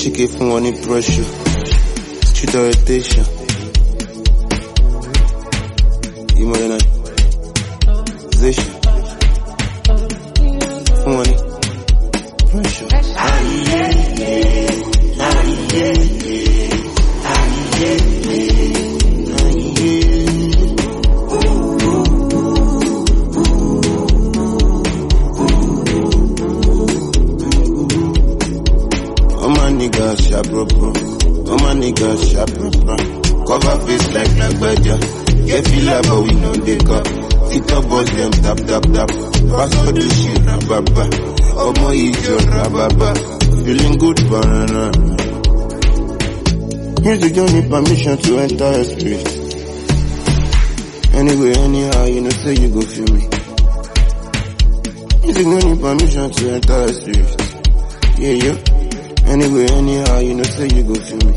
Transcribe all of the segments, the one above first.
Chike fún wọn ní pressure. Street orientation. Modernization. Fún wọn ní pressure. Niggas sharp bro. All my niggas sharp bro. Cover face like Baja. Get feel like but we know they cup. TikTok boys them tap. Pass for the shit rababa. Omo eat your rababa. Feeling good banana. Music don't need permission to enter your spirit. Anyway, anyhow, you know say you go feel me. Music don't need permission to enter your spirit. Yeah. Anyway, anyhow, you know say you go feel me.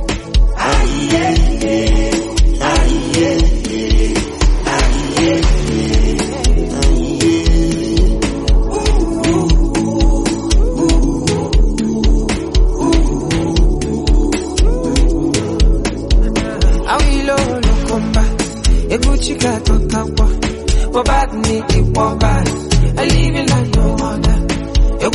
I live in like no other. I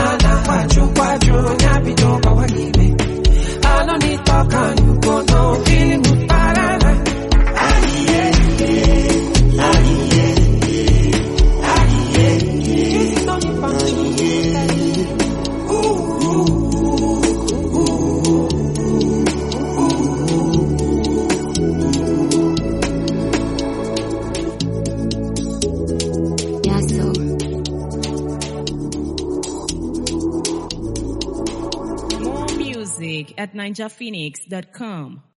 don't need talk and you go no feeling good banana. At ninjaphoenix.com.